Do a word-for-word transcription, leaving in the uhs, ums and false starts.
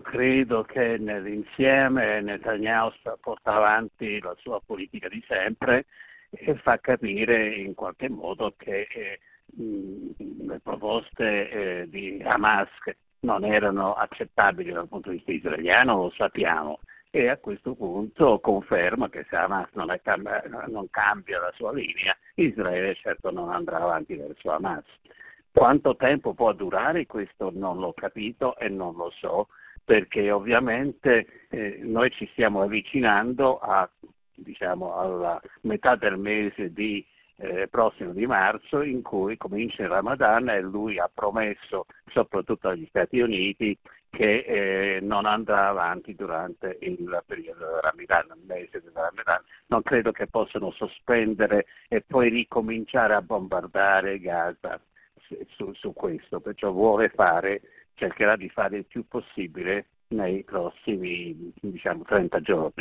credo che nell'insieme Netanyahu porta avanti la sua politica di sempre e fa capire in qualche modo che eh, mh, le proposte eh, di Hamas che non erano accettabili dal punto di vista israeliano, lo sappiamo, e a questo punto conferma che se Hamas non, è cam- non cambia la sua linea, Israele certo non andrà avanti verso Hamas. Quanto tempo può durare questo non l'ho capito e non lo so, perché ovviamente eh, noi ci stiamo avvicinando a, diciamo, alla metà del mese di, eh, prossimo di marzo, in cui comincia il Ramadan, e lui ha promesso, soprattutto agli Stati Uniti, che eh, non andrà avanti durante il periodo del Ramadan, il mese del Ramadan. Non credo che possano sospendere e poi ricominciare a bombardare Gaza su, su questo, perciò vuole fare, cercherà di fare il più possibile nei prossimi, diciamo, trenta giorni.